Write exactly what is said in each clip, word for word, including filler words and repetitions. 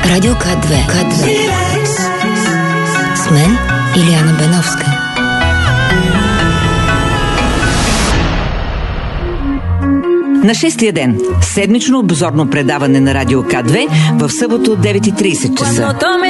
Радио К две. К две. С мен Илияна Беновска. На шестия ден. Седмично обзорно предаване на Радио К две в събота от девет и трийсет часа.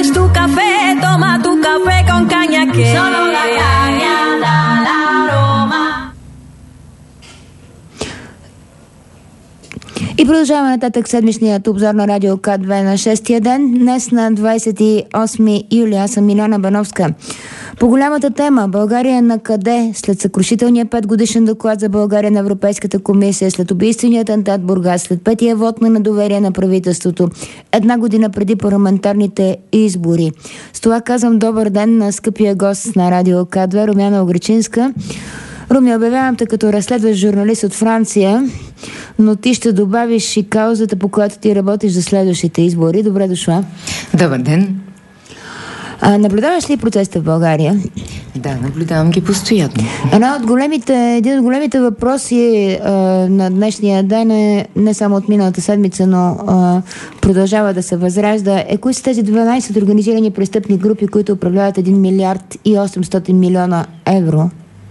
И продължаваме нататък седмичният обзор на Радио К две на шестия ден. Днес на двадесет и осми юли. Аз съм Илияна Беновска. По голямата тема, България на къде? След съкрушителния петгодишен доклад за България на Европейската комисия, след убийствения атентат в Бургас, след петия вод на недоверие на правителството, една година преди парламентарните избори. С това казвам добър ден на скъпия гост на Радио К две, Румяна Огречинска. Руми, обявявам те като разследващ журналист от Франция, но ти ще добавиш и каузата, по която ти работиш за следващите избори. Добре дошла. Добър ден. А, наблюдаваш ли процесите в България? Да, наблюдавам ги постоянно. Една от големите, един от големите въпроси а, на днешния ден е, не само от миналата седмица, но а, продължава да се възражда, е кои са тези дванадесет организирани престъпни групи, които управляват един милиард и осемстотин милиона евро.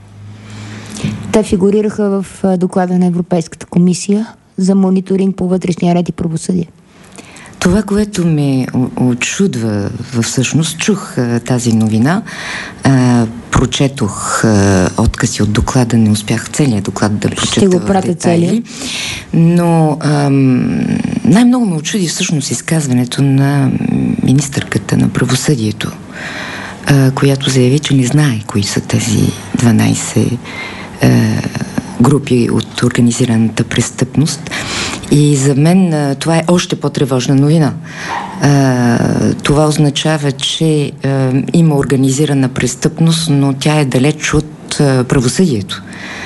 Те фигурираха в доклада на Европейската комисия за мониторинг по вътрешния ред и правосъдие. Това, което ме очудва, всъщност чух а, тази новина, а, прочетох а, откази от доклада, не успях целият доклад да прочета. Ще го пратя целия. Но а, най-много ме очуди всъщност изказването на министърката на правосъдието, а, която заяви, че не знае кои са тези дванадесет групи от организираната престъпност. И за мен това е още по-тревожна новина. Това означава, че има организирана престъпност, но тя е далеч от правосъдието,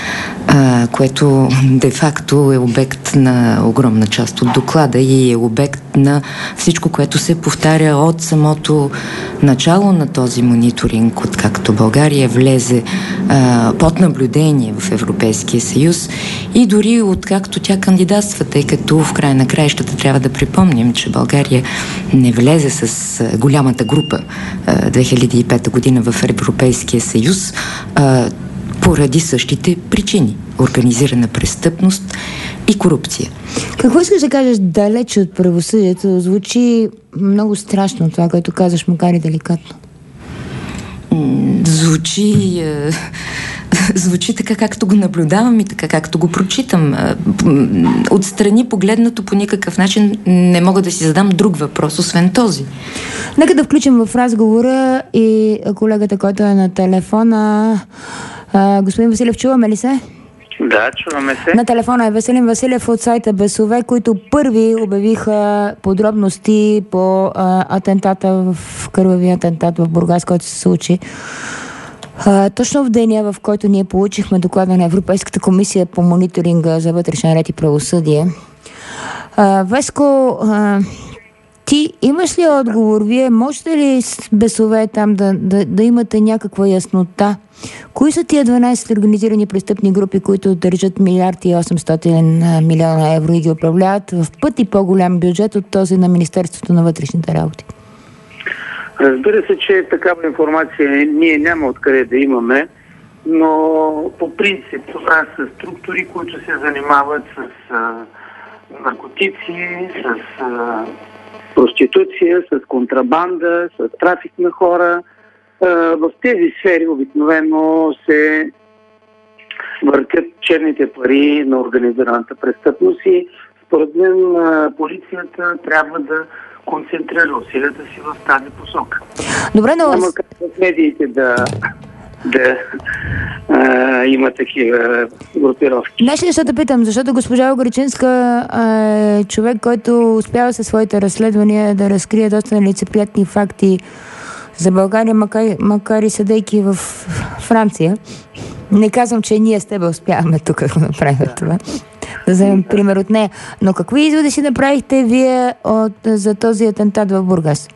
което де-факто е обект на огромна част от доклада и е обект на всичко, което се повтаря от самото начало на този мониторинг, откакто България влезе а, под наблюдение в Европейския съюз и дори откакто тя кандидатства, тъй като в края на краищата трябва да припомним, че България не влезе с а, голямата група а, две хиляди и пета година в Европейския съюз, а, поради същите причини. Организирана престъпност и корупция. Какво искаш да кажеш далеч от правосъдието? Звучи много страшно това, което казваш, макар и деликатно. Звучи... Е, звучи така, както го наблюдавам и така, както го прочитам. Отстрани погледнато по никакъв начин не мога да си задам друг въпрос, освен този. Нека да включим в разговора и колегата, който е на телефона. А, господин Василев, чуваме ли се? Да, чуваме се. На телефона е Веселин Василев от сайта Бесове, които първи обявиха подробности по а, атентата, в кървавия атентат в Бургас, който се случи. А, точно в деня, в който ние получихме доклада на Европейската комисия по мониторинга за вътрешен ред и правосъдие. А, Веско, а, ти имаш ли отговор? Вие можете ли с Бесове там да, да, да имате някаква яснота? Кои са тия дванадесет организирани престъпни групи, които държат милиард и осемстотин милиона евро и ги управляват в пъти по-голям бюджет от този на Министерството на вътрешните работи? Разбира се, че такава информация ние няма откъде да имаме, но по принцип това са структури, които се занимават с а, наркотици, с а, проституция, с контрабанда, с трафик на хора. В тези сфери обикновено се въртят черните пари на организираната престъпност и според мен полицията трябва да концентрира усилията си в тази посока. Добре, но... Няма как в медиите да, да а, има такива групировки. Знаеш ли, защото питам? Защото госпожа Огречинска е човек, който успява със своите разследвания да разкрие доста нелицеприятни факти за България, макар, макар и съдейки в Франция. Не казвам, че ние с тебе успяваме тук да направим да. това. Да вземем пример от нея. Но какви изводи си направихте вие от, за този атентат в Бургас?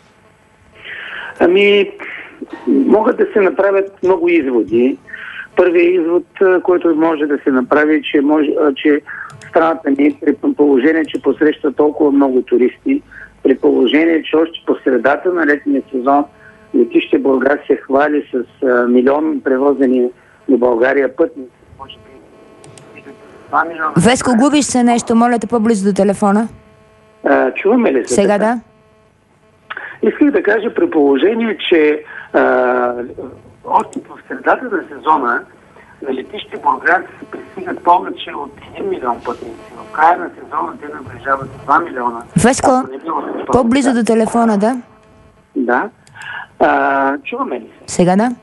Ами, могат да се направят много изводи. Първият извод, който може да се направи, че, може, че страната ни при положение, че посреща толкова много туристи, при положение, че още по средата на летния сезон летище Бургас се хвали с а, милион превозени до България пътници. Може би два милиона. Веско, губиш се нещо, моля те по-близо до телефона. А, чуваме ли се? Сега така? да. Исках да кажа при положение, че а, още в средата на сезона на летище Бургас пристигат повече от един милион пътници. В края на сезона те наближават два милиона. Веско, по-близо до телефона, да? Да. А, чуваме ли се? Сега да.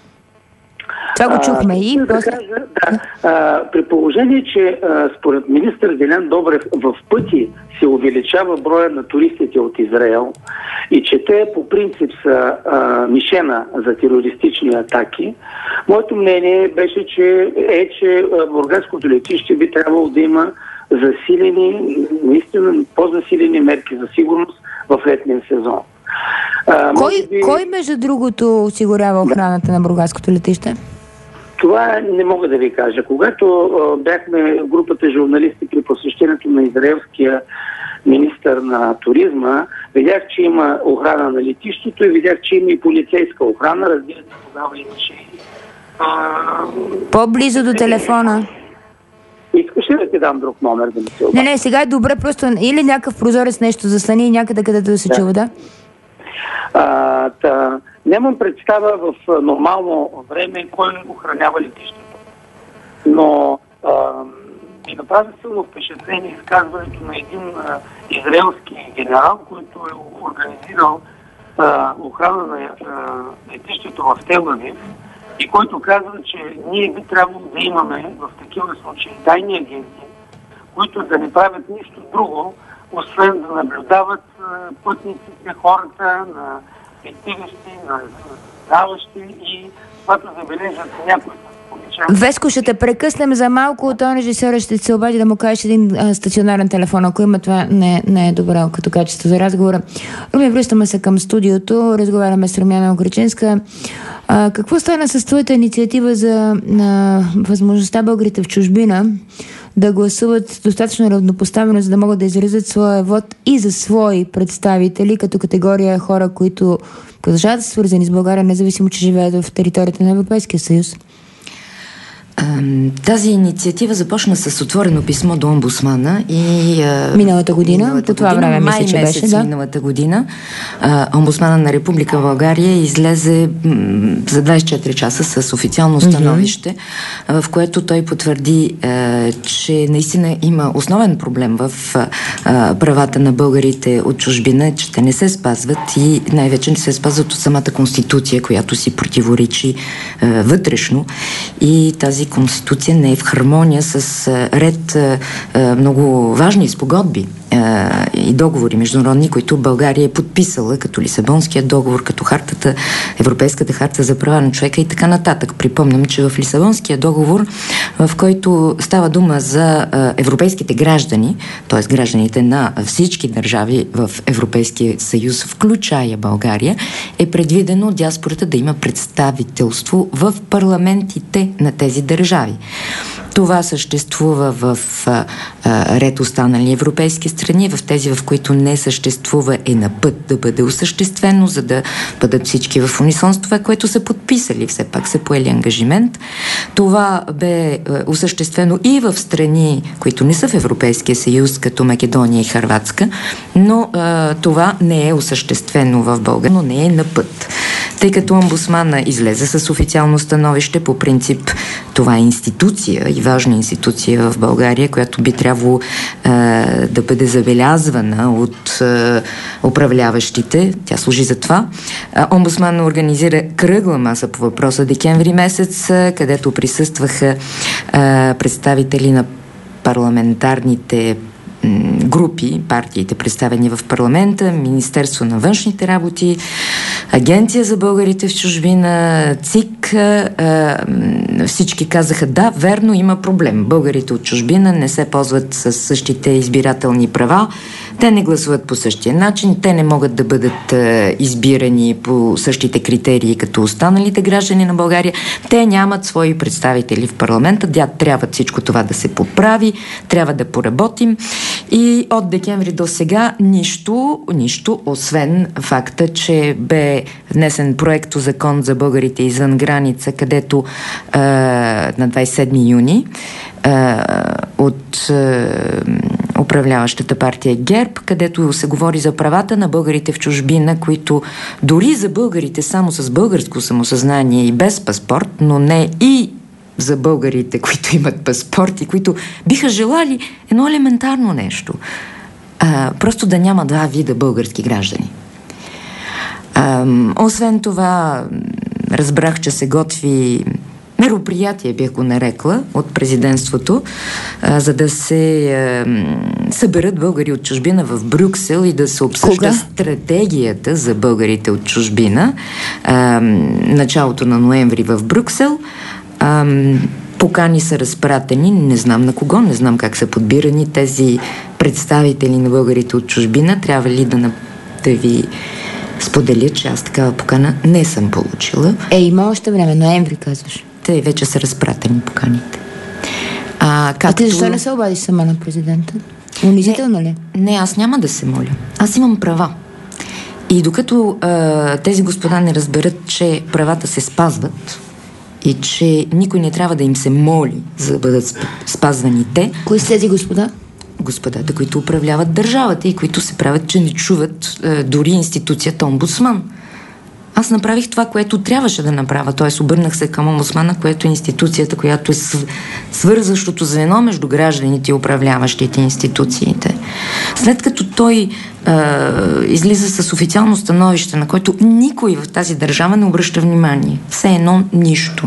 Това го чухме а, и да после... кажа, да, а, при положение, че а, според министър Делян Добрев в пъти се увеличава броя на туристите от Израел и че те по принцип са а, мишена за терористични атаки, моето мнение беше, че е, че Бургаското летище би трябвало да има засилени, наистина по-засилени мерки за сигурност в летния сезон. А, Кой, би... кой между другото осигурява охраната на Бургаското летище? Това не мога да ви кажа. Когато а, бяхме групата журналисти при посещението на израелския министър на туризма, видях, че има охрана на летището и видях, че има и полицейска охрана. Разбира се, тогава имаше и... А... По-близо до телефона. Искаш ли да ти дам друг номер да ми се обади? Не, не, сега е добре, просто или някакъв прозорец нещо заслани и някъде където да се Да. чува, да? А, та, нямам представа в нормално време кой охранява летището. Но а, ми направи силно впечатление изказването на един а, израелски генерал, който е организирал а, охрана на а, летището в Тел-Авив и който казва, че ние би трябвало да имаме в такива случаи тайни агенти, които да не правят нищо друго, освен да наблюдават а, пътниците, хората, на пристигащи, на даващи и когато забележат някой получава. Веско, ще те прекъснем за малко. Той режисьора ще се обади да му кажеш един а, стационарен телефон. Ако има, това не, не е добре като качество за разговора. Руми, връщаме се към студиото. Разговаряме с Румяна Огречинска. А, какво стана с твоята инициатива за а, възможността българите в чужбина да гласуват достатъчно равнопоставено, за да могат да изразят своя вод и за свои представители, като категория хора, които продължават да са свързани с България, независимо, че живеят в територията на Европейския съюз? Тази инициатива започна с отворено писмо до омбудсмана и... Миналата година, миналата по това година, време май мисля, че месец беше, да. миналата година, омбудсмана на Република България излезе м, за двайсет и четири часа с официално становище, mm-hmm. в което той потвърди, е, че наистина има основен проблем в е, правата на българите от чужбина, че те не се спазват и най-вече не се спазват от самата Конституция, която си противоречи е, вътрешно, и тази Конституция не е в хармония с ред а, много важни спогодби а, и договори международни, които България е подписала, като Лисабонския договор, като хартата, Европейската харта за права на човека и така нататък. Припомням, че в Лисабонския договор, в който става дума за а, европейските граждани, т.е. гражданите на всички държави в Европейския съюз, включая България, е предвидено диаспората да има представителство в парламентите на тези държави. Това съществува в а, а, ред останали европейски страни, в тези, в които не съществува, е на път да бъде осъществено, за да бъдат всички в унисон с това, което са подписали, все пак са поели ангажимент. Това бе а, осъществено и в страни, които не са в Европейския съюз, като Македония и Хърватска, но а, това не е осъществено в България, но не е на път. Тъй като омбудсмана излезе с официално становище, по принцип това е институция и важна институция в България, която би трябвало е, да бъде забелязвана от е, управляващите. Тя служи за това. Е, омбудсман организира кръгла маса по въпроса декември месец, е, където присъстваха е, представители на парламентарните групи, партиите представени в парламента, Министерство на външните работи, Агенция за българите в чужбина, ЦИК. Всички казаха: да, верно, има проблем. Българите от чужбина не се ползват с същите избирателни права, те не гласуват по същия начин, те не могат да бъдат избирани по същите критерии като останалите граждани на България, те нямат свои представители в парламента, да, трябва всичко това да се поправи, трябва да поработим. И от декември до сега нищо, нищо, освен факта, че бе внесен проекто закон за българите извън граница, където е, на двадесет и седми юни е, от е, управляващата партия ГЕРБ, където се говори за правата на българите в чужбина, които дори за българите само с българско самосъзнание и без паспорт, но не и за българите, които имат паспорти, които биха желали едно елементарно нещо. А, просто да няма два вида български граждани. А, освен това, разбрах, че се готви мероприятие, бях го нарекла, от президентството, а, за да се а, съберат българи от чужбина в Брюксел и да се обсъжда Кога? стратегията за българите от чужбина. А, началото на ноември в Брюксел. А, покани са разпратени, не знам на кого, не знам как са подбирани тези представители на българите от чужбина. Трябва ли да, на, да ви споделя, че аз такава покана не съм получила. Е, има още време, ноември казваш. Те вече са разпратени поканите. А, както... а ти защо не се обадиш сама на президента? Унизително ли? Не, аз няма да се моля. Аз имам права. И докато а, тези господа не разберат, че правата се спазват и че никой не трябва да им се моли, за да бъдат спазвани те. Кои са тези господа? Господата, които управляват държавата и които се правят, че не чуват е, дори институцията омбудсман. Аз направих това, което трябваше да направя, т.е. обърнах се към омбудсмана, което е институцията, която е свързващото звено между гражданите и управляващите институциите. След като той е, излиза с официално становище, на което никой в тази държава не обръща внимание, все едно нищо.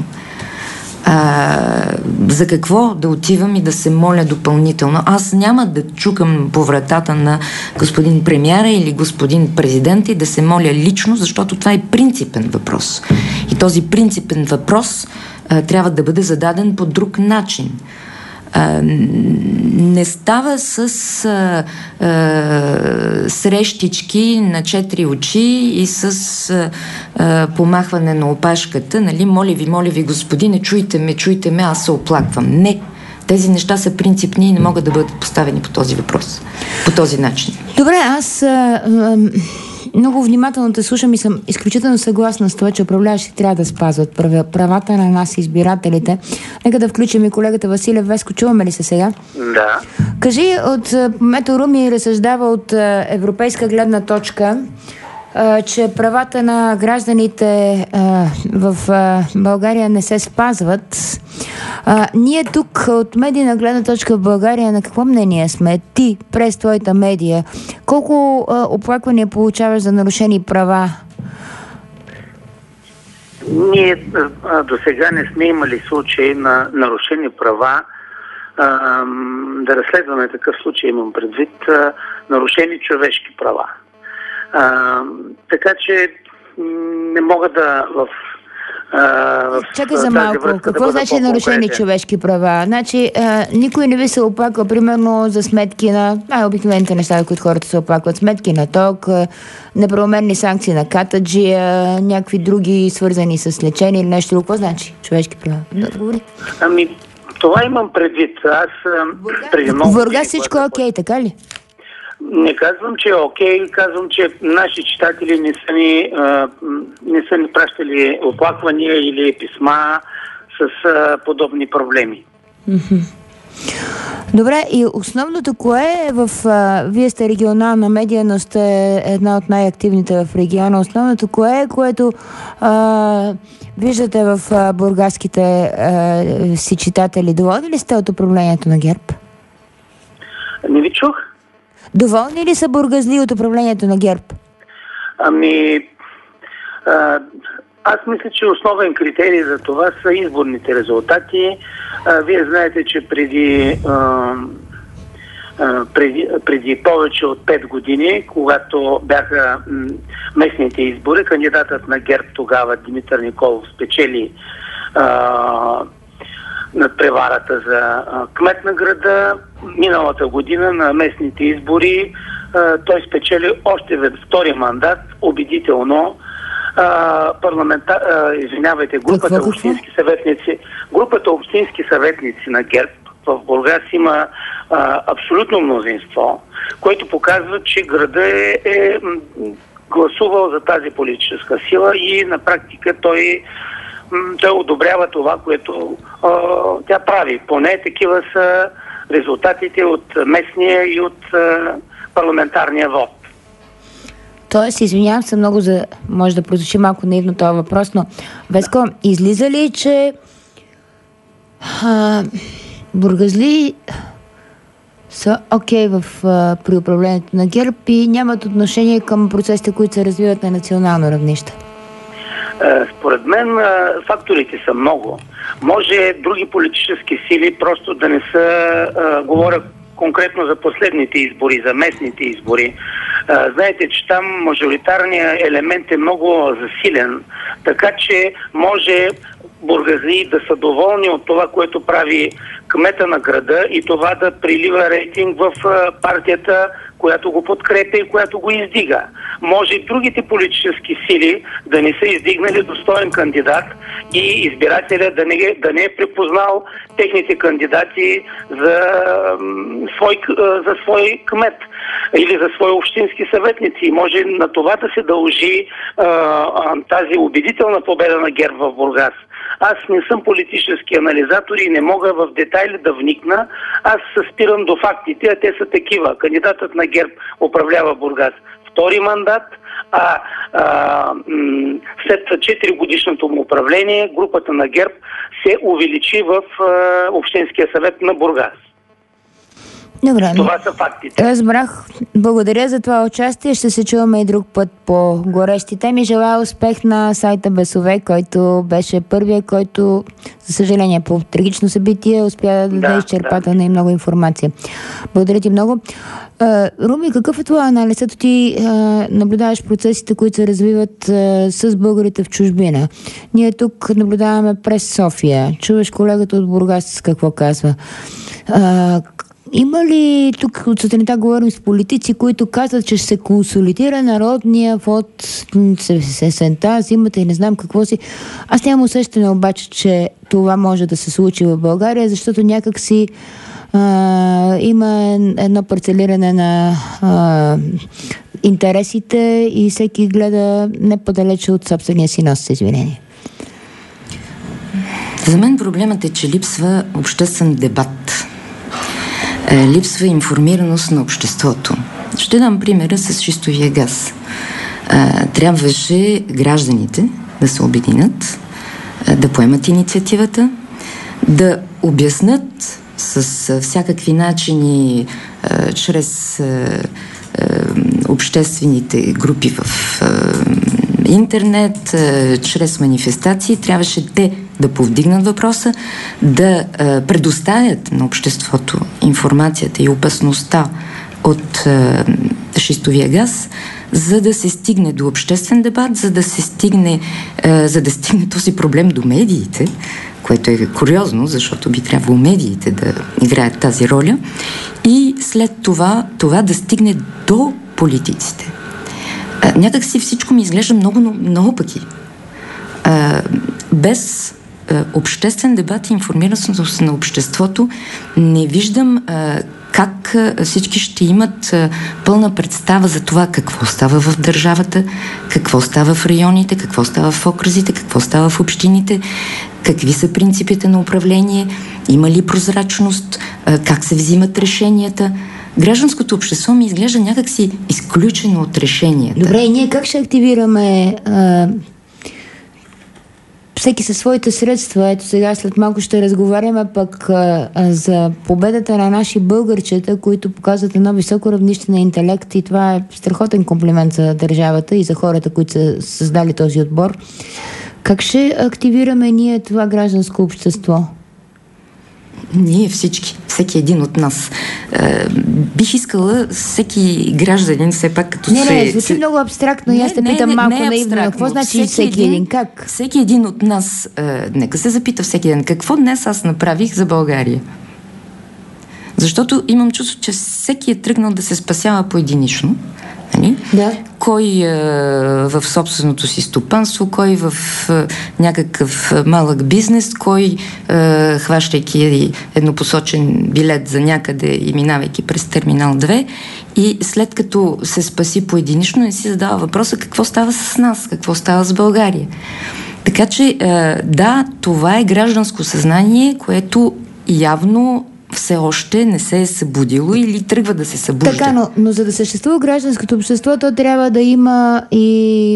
А, за какво да отивам и да се моля допълнително? Аз няма да чукам по вратата на господин премиера или господин президент и да се моля лично, защото това е принципен въпрос. И този принципен въпрос а, трябва да бъде зададен по друг начин. А, не става с а, а, срещички на четири очи и с а, а, помахване на опашката, нали, моля ви, моля ви, господине, чуйте ме, чуйте ме, аз се оплаквам. Не, тези неща са принципни и не могат да бъдат поставени по този въпрос, по този начин. Добре, аз а, а, много внимателно те слушам и съм изключително съгласна с това, че управляващи трябва да спазват правата на нас, избирателите. Нека да включим и колегата Василев. Веско, чуваме ли се сега? Да. Кажи, от Мето Руми разсъждава от европейска гледна точка, че правата на гражданите в България не се спазват. Ние тук от медийна гледна точка в България на какво мнение сме? Ти, през твоята медия, колко оплаквания получаваш за нарушени права? Ние до сега не сме имали случаи на нарушени права. Да разследваме такъв случай, имам предвид нарушени човешки права. А, така че не мога да в, а, в Чакай за малко. Какво да значи нарушени човешки права? Значи а, никой не ви се оплаква, примерно, за сметки на най-обикновените неща, които хората се оплакват. Сметки на ток, неправомерни санкции на катаджия, някакви други свързани с лечение или нещо. Какво значи човешки права? Говори. Ами, това имам предвид. Аз преди много... В Бургас всичко е окей, така ли? Не казвам, че е окей, казвам, че наши читатели не са ни, а, не са ни пращали оплаквания или писма с а, подобни проблеми. Mm-hmm. Добре, и основното кое е в... А, вие сте регионална медия, но сте една от най-активните в региона. Основното кое е, което а, виждате в а, бургаските а, си читатели? Доволни ли сте от управлението на ГЕРБ? Не ви чух? Доволни ли са бургазли от управлението на ГЕРБ? Ами, а, аз мисля, че основен критерий за това са изборните резултати. А, вие знаете, че преди, а, а, преди, преди повече от пет години, когато бяха м, местните избори, кандидатът на ГЕРБ тогава, Димитър Николов, спечели а, над преварата за а, кмет на града. Миналата година на местните избори а, той спечели още вед втори мандат, убедително. А, парламента... а, извинявайте, групата какво, общински какво? съветници, групата общински съветници на ГЕРБ в Бургас има а, абсолютно мнозинство, което показва, че града е, е гласувал за тази политическа сила и на практика той, той одобрява това, което а, тя прави. Поне такива са резултатите от местния и от а, парламентарния вод. Тоест, извинявам се много за... Може да прозвучи малко наивно този въпрос, но Веско, излиза ли, че а, бургазли са окей okay в, а, при управлението на ГЕРБ и нямат отношение към процесите, които се развиват на национално равнище? Според мен факторите са много. Може други политически сили просто да не са... А, говоря конкретно за последните избори, за местните избори. А, знаете, че там мажоритарният елемент е много засилен, така че може бургазли да са доволни от това, което прави кмета на града и това да прилива рейтинг в партията, която го подкрепя и която го издига. Може и другите политически сили да не са издигнали достоен кандидат и избирателя да не, да не е припознал техните кандидати за, свой, за свой кмет или за свои общински съветници. Може на това да се дължи а, а, тази убедителна победа на ГЕРБ в Бургас. Аз не съм политически анализатор и не мога в детайли да вникна. Аз се спирам до фактите, а те са такива. Кандидатът на ГЕРБ управлява Бургас втори мандат, а, а м- след четири годишното му управление групата на ГЕРБ се увеличи в а, Общинския съвет на Бургас. Добре. Това са фактите. Разбрах. Благодаря за това участие. Ще се чуваме и друг път по горещи теми. Желая успех на сайта Бесове, който беше първия, който, за съжаление, по трагично събитие успя да даде да, изчерпателна да. и много информация. Благодаря ти много. Uh, Руми, какъв е това анализ? Ето ти uh, наблюдаваш процесите, които се развиват uh, с българите в чужбина. Ние тук наблюдаваме през София. Чуваш колегата от Бургас какво казва. Uh, Има ли, тук от сутринта говорим с политици, които казват, че ще се консолидира народния вод сесента, зимата и не знам какво си. Аз нямам усещане обаче, че това може да се случи в България, защото някак си а, има едно парцелиране на а, интересите и всеки гледа не по-далече от собствения си нос, с извинение. За мен проблемът е, че липсва обществен дебат. Липсва информираност на обществото. Ще дам примера с шистовия газ. Трябваше гражданите да се обединят, да поемат инициативата, да обяснат с всякакви начини, чрез обществените групи в интернет, чрез манифестации, трябваше те да повдигнат въпроса, да а, предоставят на обществото информацията и опасността от а, шистовия газ, за да се стигне до обществен дебат, за да се стигне, а, за да стигне този проблем до медиите, което е куриозно, защото би трябвало медиите да играят тази роля, и след това това да стигне до политиците. А, някак си всичко ми изглежда много, много пъти. А, без обществен дебат и информираност на обществото не виждам а, как а, всички ще имат а, пълна представа за това какво става в държавата, какво става в районите, какво става в окръзите, какво става в общините, какви са принципите на управление, има ли прозрачност, а, как се взимат решенията. Гражданското общество ми изглежда някакси изключено от решенията. Добре, и ние как ще активираме а... всеки със своите средства? Ето сега след малко ще разговаряме пък а, а, за победата на наши българчета, които показват едно високо равнище на интелект, и това е страхотен комплимент за държавата и за хората, които са създали този отбор. Как ще активираме ние това гражданско общество? Ние всички, всеки един от нас. Е, бих искала всеки гражданин все пак като не, се... Не, звучи много абстрактно и аз те питам не, малко не наивно. Какво значи всеки, всеки един? един? Как? Всеки един от нас, е, нека се запита всеки един, какво днес аз направих за България? Защото имам чувство, че всеки е тръгнал да се спасява поединично. Нали? Да. Кой а, в собственото си стопанство, кой в а, някакъв малък бизнес, кой а, хващайки еднопосочен билет за някъде и минавайки през терминал две, и след като се спаси поединично, не си задава въпроса какво става с нас, какво става с България. Така че, а, да, това е гражданско съзнание, което явно все още не се е събудило или тръгва да се събужда. Така, но, но за да съществува гражданското общество, то трябва да има и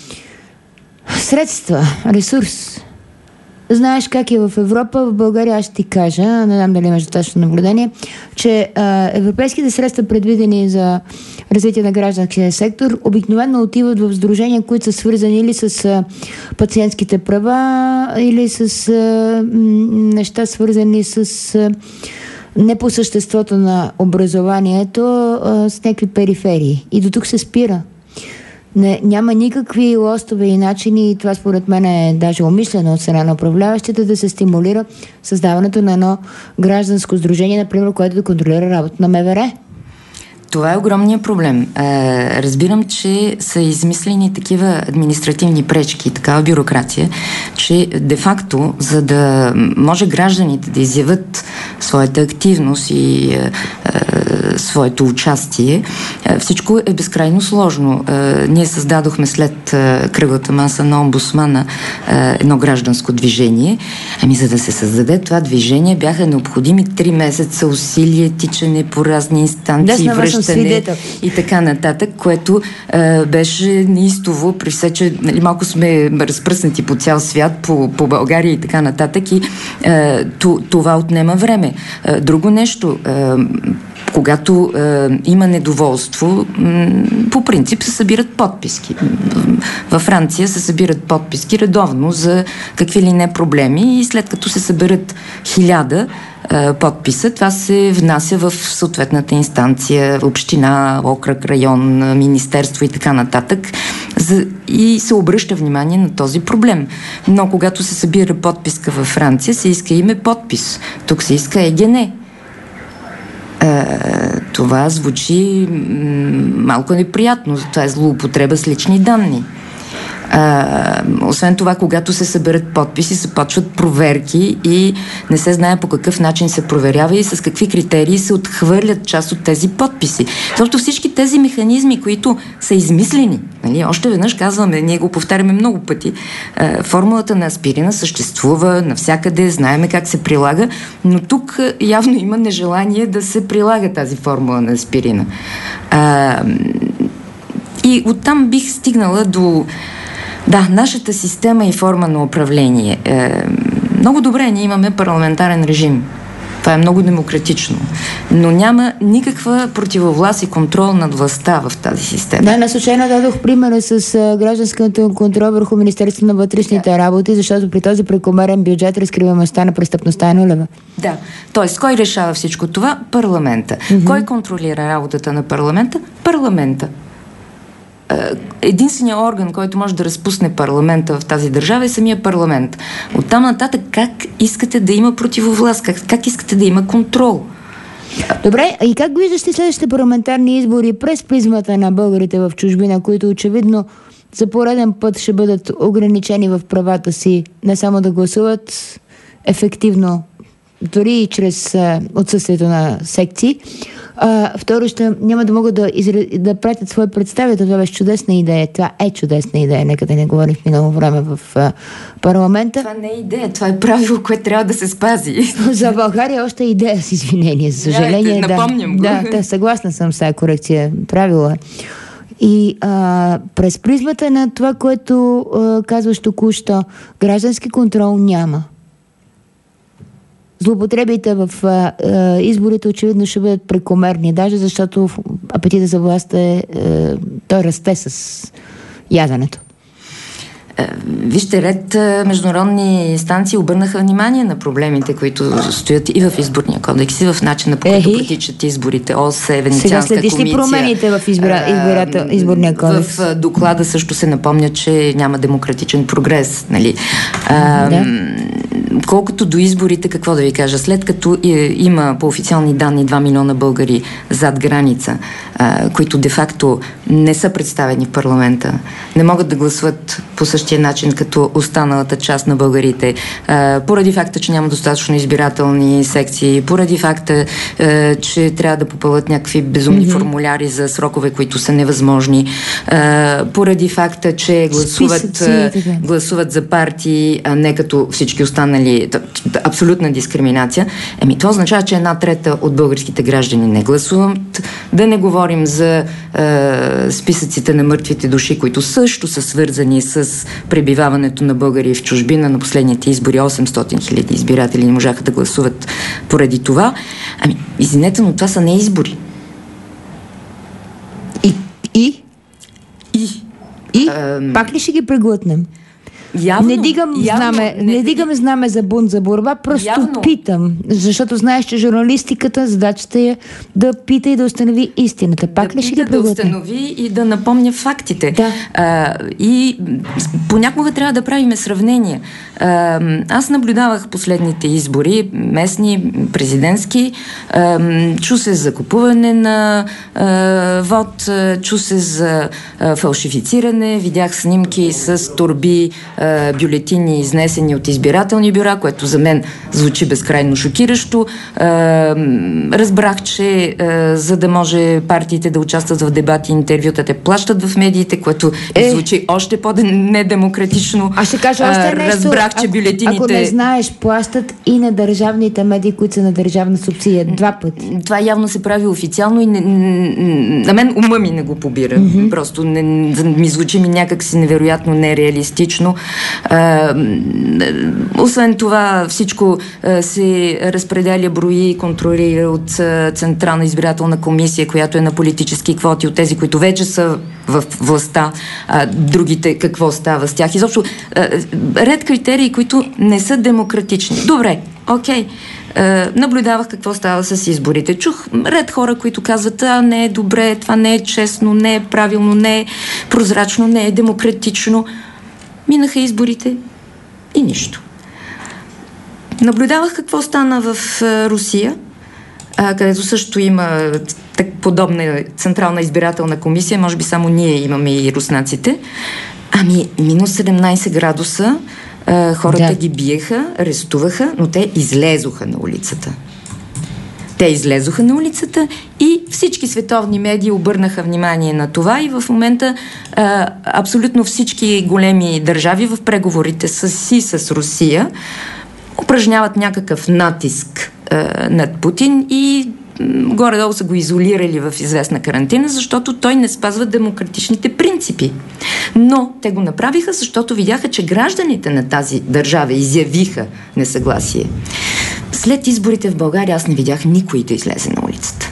средства, ресурс. Знаеш как е в Европа, в България, аз ще ти кажа, не знам дали имаш достатъчно наблюдение, че а, европейските средства, предвидени за развитие на гражданския сектор, обикновено отиват в сдружения, които са свързани или с а, пациентските права, или с а, неща свързани с а, не по съществото на образованието, а, с някакви периферии. И до тук се спира. Не, няма никакви лостове и начини, и това според мен е даже умишлено от страна на управляващите, да се стимулира създаването на едно гражданско сдружение, например, което да контролира работа на МВР. Това е огромният проблем. Разбирам, че са измислени такива административни пречки, такава бюрокрация, че де-факто, за да може гражданите да изявят своята активност и е, е, своето участие, е, всичко е безкрайно сложно. Е, ние създадохме след е, кръглата маса на омбудсмана е, едно гражданско движение. Ами за да се създаде това движение бяха необходими три месеца усилие, тичане по разни инстанции, връщане и така нататък, което е, беше неистово, при все, че нали, малко сме разпръснати по цял свят, по, по България и така нататък, и е, това отнема време. Е, друго нещо, е, когато е, има недоволство, м- по принцип се събират подписки. Във Франция се събират подписки редовно за какви ли не проблеми, и след като се съберат хиляда е, подписа, това се внася в съответната инстанция, община, окръг, район, министерство и така нататък, за, и се обръща внимание на този проблем. Но когато се събира подписка във Франция, се иска име подпис. Тук се иска ЕГН. Uh, това звучи м- малко неприятно. Това е злоупотреба с лични данни. Uh, освен това, когато се съберат подписи, се почват проверки и не се знае по какъв начин се проверява и с какви критерии се отхвърлят част от тези подписи. Защото всички тези механизми, които са измислени, нали, още веднъж казваме, ние го повтаряме много пъти, uh, формулата на аспирина съществува навсякъде, знаеме как се прилага, но тук uh, явно има нежелание да се прилага тази формула на аспирина. Uh, и оттам бих стигнала до Да, нашата система и форма на управление. Е, много добре, ние имаме парламентарен режим. Това е много демократично. Но няма никаква противовласт и контрол над властта в тази система. Да, не случайно дадох примера с а, гражданската контрол върху Министерството на вътрешните да. работи, защото при този прекомерен бюджет разкриваемостта на престъпността е нулева. Да. Тоест, кой решава всичко това? Парламента. Mm-hmm. Кой контролира работата на парламента? Парламента. Единственият орган, който може да разпусне парламента в тази държава, е самия парламент. Оттам нататък как искате да има противовласт? Как, как искате да има контрол? Добре, и как виждаш ти следващите парламентарни избори през призмата на българите в чужбина, които очевидно за пореден път ще бъдат ограничени в правата си не само да гласуват ефективно, дори и чрез а, отсъствието на секции. А, второ, ще няма да могат да, изр... да пратят свои представител. Това беше чудесна идея. Това е чудесна идея. Нека да не говорим в минало време в а, парламента. Това не е идея, това е правило, което трябва да се спази. За България още е идея, с извинение. За съжаление, да, напомням да, го. Да, да, съгласна съм с тази корекция. Правило е. И а, през призмата на това, което а, казваш току-що, граждански контрол няма. Злоупотребите в а, а, изборите очевидно ще бъдат прекомерни, даже защото апетита за власт е, е той расте с яденето. Вижте, ред международни инстанции обърнаха внимание на проблемите, които стоят и в изборния кодекс, и в начина, по който протичат изборите. ОССЕ, Венецианска комисия. Сега следиш ли промените в избира, избирата, изборния кодекс? В доклада също се напомня, че няма демократичен прогрес. Нали? А, да. колкото до изборите, какво да ви кажа, след като е, има по официални данни два милиона българи зад граница, а, които де-факто не са представени в парламента, не могат да гласуват по същия начин като останалата част на българите, а, поради факта, че няма достатъчно избирателни секции, поради факта, а, че трябва да попълват някакви безумни mm-hmm. формуляри за срокове, които са невъзможни, а, поради факта, че гласуват, а, гласуват за партии, а не като всички останали, абсолютна дискриминация. Еми, това означава, че една трета от българските граждани не гласуват. Да не говорим за е, списъците на мъртвите души, които също са свързани с пребиваването на българи в чужбина. На последните избори осемстотин хиляди избиратели не можаха да гласуват поради това. Ами, извинете, но това са не избори. И? И? И? И? Ам... Пак ли ще ги преглътнем? Явно, не дигам, явно, знаме, не, не дигам знаме за бунт, за борба, просто явно. Питам, защото знаеш, че журналистиката, задачата е да пита и да установи истината. Пак да ли ще ги да установи и да напомня фактите. Да. А, и понякога трябва да правим сравнение. А, аз наблюдавах последните избори, местни, президентски, а, чу се за купуване на а, вод, чу се за а, фалшифициране, видях снимки с торби, бюлетини, изнесени от избирателни бюра, което за мен звучи безкрайно шокиращо. Разбрах, че за да може партиите да участват в дебати и интервюта, те плащат в медиите, което е. звучи още по-недемократично. Аз ще кажа още нещо. Разбрах, че бюлетините... Ако не знаеш, плащат и на държавните медии, които са на държавна субсидия. Два пъти. Това явно се прави официално и не, на мен ума ми не го побира. Mm-hmm. Просто не, ми звучи ми някак си невероятно нереалистично. А, освен това, всичко а, се разпределя, брои и контролира от а, Централна избирателна комисия, която е на политически квоти, от тези, които вече са в властта, а, другите какво става с тях. Изобщо а, ред критерии, които не са демократични. Добре, окей. Uh, наблюдавах какво става с изборите. Чух ред хора, които казват, а не е добре, това не е честно, не е правилно, не е прозрачно, не е демократично. Минаха изборите и нищо. Наблюдавах какво стана в uh, Русия, uh, където също има так, подобна Централна избирателна комисия, може би само ние имаме и руснаците. Ами, минус седемнайсет градуса, Uh, хората да. ги биеха, арестуваха, но те излезоха на улицата. Те излезоха на улицата и всички световни медии обърнаха внимание на това и в момента uh, абсолютно всички големи държави в преговорите с си с Русия упражняват някакъв натиск uh, над Путин и горе-долу са го изолирали в известна карантина, защото той не спазва демократичните принципи. Но те го направиха, защото видяха, че гражданите на тази държава изявиха несъгласие. След изборите в България аз не видях никой да излезе на улицата.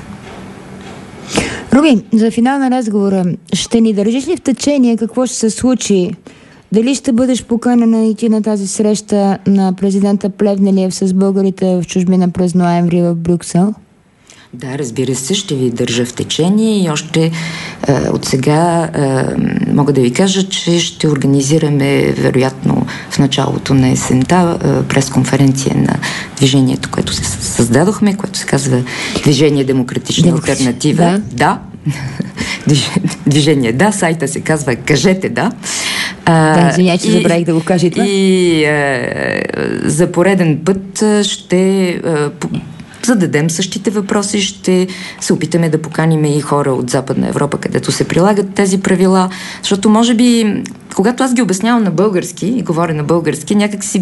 Руби, за финал на разговора, ще ни държиш ли в течение какво ще се случи? Дали ще бъдеш поканена и ти на тази среща на президента Плевнелиев с българите в чужбина през ноември в Брюксел? Да, разбира се, ще ви държа в течение и още е, от сега е, мога да ви кажа, че ще организираме вероятно в началото на есента е, пресконференция на движението, което се създадохме, което се казва Движение Демократична Демократич. Альтернатива. Да. да. Движение да, сайта се казва Кажете да. Да, извиняй, че забравих да го кажа и това. И е, за пореден път ще е, зададем същите въпроси, ще се опитаме да поканим и хора от Западна Европа, където се прилагат тези правила, защото може би, когато аз ги обяснявам на български и говоря на български, някак си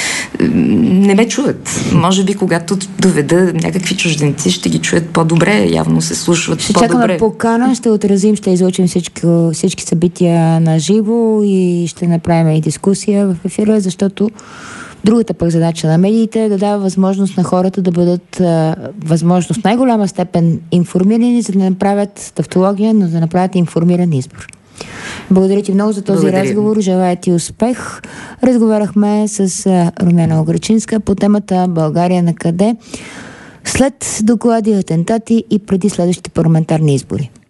не ме чуят. Може би, когато доведа някакви чужденци, ще ги чуят по-добре, явно се слушват ще по-добре. Ще чакаме покана, ще отразим, ще излучим всички, всички събития на живо и ще направим и дискусия в ефира, защото другата пък задача на медиите е да дава възможност на хората да бъдат а, възможност в най-голяма степен информирани, за да направят тавтология, но да направят информиран избор. Благодаря ти много за този Благодаря. разговор. Желая ти успех. Разговаряхме с а, Румяна Огречинска по темата България на къде? След доклади, атентати и преди следващите парламентарни избори.